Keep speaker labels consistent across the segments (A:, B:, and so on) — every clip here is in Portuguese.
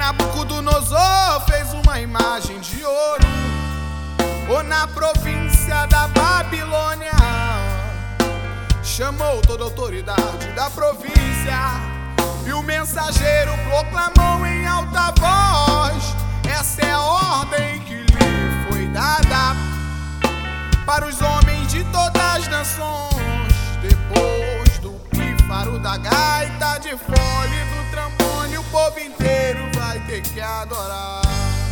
A: Nabucodonosor fez uma imagem de ouro, ou na província da Babilônia, chamou toda a autoridade da província, e o mensageiro proclamou em alta voz: essa é a ordem que lhe foi dada para os homens de todas as nações. Depois do pífaro, da gaita, de fole, do trombone, o povo inteiro vai ter que adorar.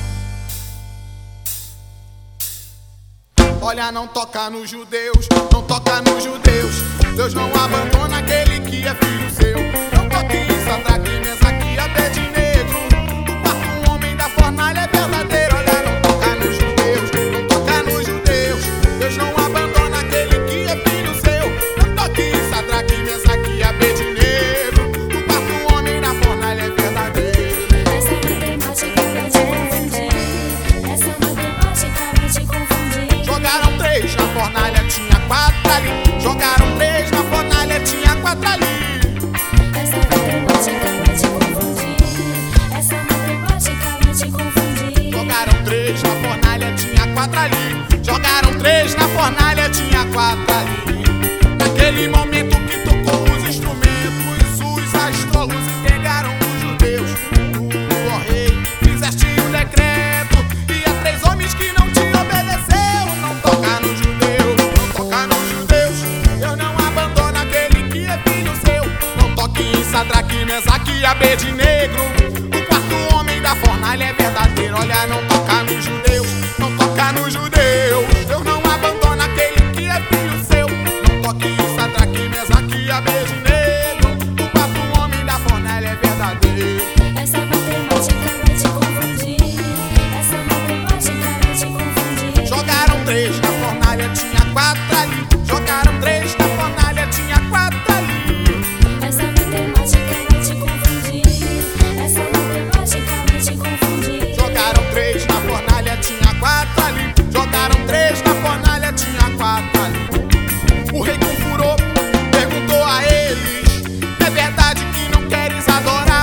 A: Olha, não toca nos judeus, não toca nos judeus. Deus não abandona aquele que é filho seu. Não toque em Sadraque, Mesaque e Abednego. O quarto homem da fornalha é verdadeiro. Olha, não toca nos judeus, não toca nos judeus. Deus não abandona aquele que é filho seu. Não toque em Sadraque, Mesaque e Abednego. O quarto homem da fornalha é verdadeiro.
B: Essa matemática vai te confundir. Essa matemática vai te confundir.
A: Jogaram três na fornalha, tinha quatro ali. Jogaram três na fornalha, tinha quatro ali.
B: Essa matemática vai te confundir. Essa matemática vai te confundir.
A: Jogaram três na fornalha, tinha quatro ali. Jogaram três na fornalha, tinha quatro ali. Naquele momento que tocou os instrumentos, os astrólogos entregaram os judeus. Tu, ó rei, fizeste um decreto, e a três homens que não te obedeceram. Não toca nos judeus, não toca nos judeus. Eu não abandono aquele que é filho seu. Não toque em Sadraque, Mesaque e Abednego. O quarto homem da fornalha é verdadeiro. Olha, não toca nos judeus, não toca nos judeus. Eu não abandono aquele que é filho seu. Não toque em Sadraque, Mesaque e Abednego. O quarto homem da fornalha é verdadeiro.
B: Essa matemática vai te confundir. Essa matemática vai te confundir.
A: Jogaram três na fornalha, tinha quatro ali. Jogaram três na fornalha, tinha quatro ali.
B: Essa matemática vai te confundir. Essa matemática vai te confundir.
A: Jogaram três na fornalha, tinha quatro ali. Jogaram três na fornalha, tinha quatro ali. O rei com furor perguntou a eles: é verdade que não queres adorar?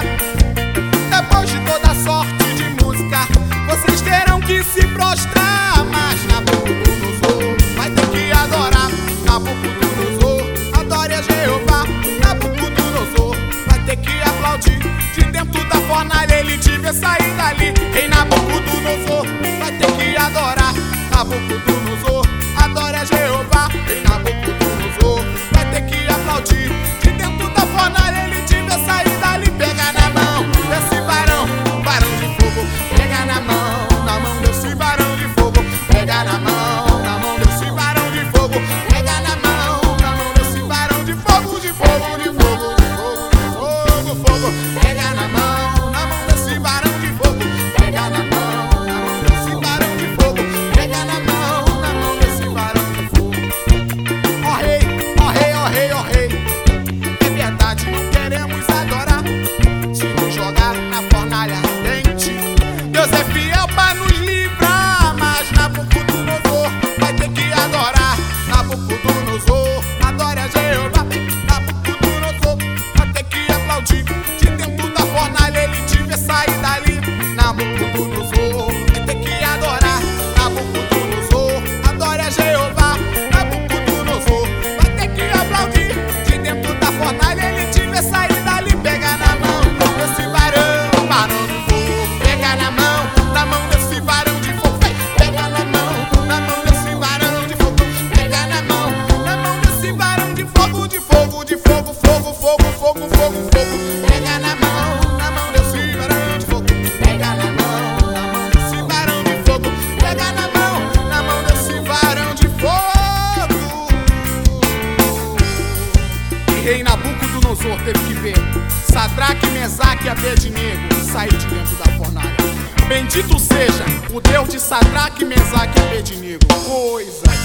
A: Depois de toda sorte de música, vocês terão que se prostrar. Mas Nabucodonosor vai ter que adorar. Nabucodonosor, adore a Jeová. Nabucodonosor vai ter que aplaudir. De dentro da fornalha ele te vê sair dali. Rei Nabucodonosor vai ter que adorar. Nabucodonosor, adore a Jeová. Rei Nabucodonosor vai ter que aplaudir. De dentro da fornalha ele te vê sair dali. Pega na mão desse varão, varão de fogo. Pega na mão desse varão de fogo. Pega na mão desse varão de fogo. Pega na mão desse varão de fogo, de fogo, de fogo, de fogo, de fogo, fogo. Pega na mão desse varão de fogo. Pega na mão desse varão de fogo. Pega na mão desse varão de fogo. Ó rei, ó rei, ó rei, ó rei. É verdade, não queremos adorar. Se nos jogar na fornalha ardente, Deus é fiel para nos livrar. Mas Nabucodonosor vai ter que adorar. Nabucodonosor, adore a Jeová. Nabucodonosor vai ter que aplaudir. De dentro da fornalha ele te vê sair dali. Nabucodonosor vai ter que adorar. Nabucodonosor, adore a Jeová. Nabucodonosor vai ter que aplaudir. De dentro da fornalha ele te vê sair dali. Pega na mão desse varão, varão de fogo. Pega na mão desse varão de fogo. Pega na mão desse varão de fogo. Pega na mão desse varão de fogo, de fogo, de fogo, fogo, fogo, fogo, fogo, fogo. Pega na mão desse varão de fogo. Pega na mão desse varão de fogo. Pega na mão desse varão de fogo. E rei Nabucodonosor teve que ver Sadraque, Mesaque e Abednego sair de dentro da fornalha. Bendito seja o Deus de Sadraque, Mesaque e Abednego. Coisa